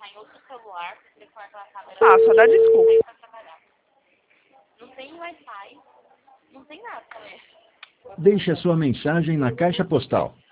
Ah, só dá desculpa. Deixe a sua mensagem na caixa postal